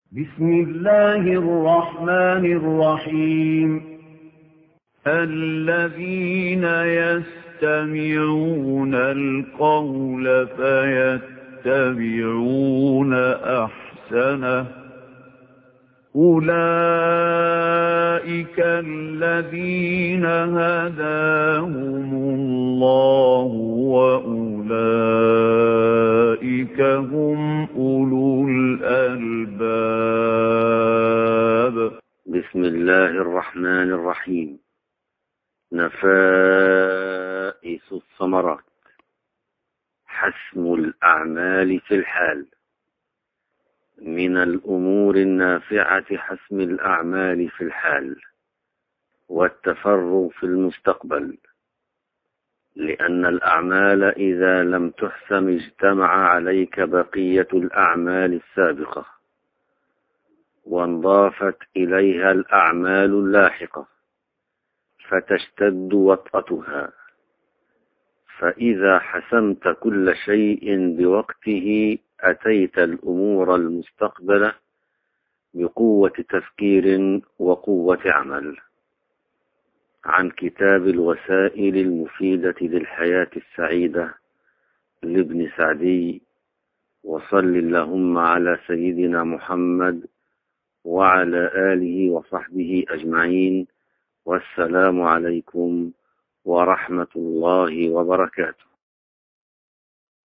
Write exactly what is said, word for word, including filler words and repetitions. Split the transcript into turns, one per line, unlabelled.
بسم الله الرحمن الرحيم الذين يستمعون القول فيتبعون أحسنه أولئك الذين هداهم الله وأولئك هم أولو الألباب.
بسم الله الرحمن الرحيم. نفائس الثمرات. حسم الأعمال في الحال. من الأمور النافعة حسم الأعمال في الحال والتفرغ في المستقبل، لأن الأعمال إذا لم تحسم اجتمع عليك بقية الأعمال السابقة وانضافت إليها الأعمال اللاحقة فتشتد وطأتها. فإذا حسمت كل شيء بوقته أتيت الأمور المستقبلة بقوة تفكير وقوة عمل. عن كتاب الوسائل المفيدة للحياة السعيدة لابن سعدي. وصل اللهم على سيدنا محمد وعلى آله وصحبه أجمعين، والسلام عليكم ورحمة الله وبركاته.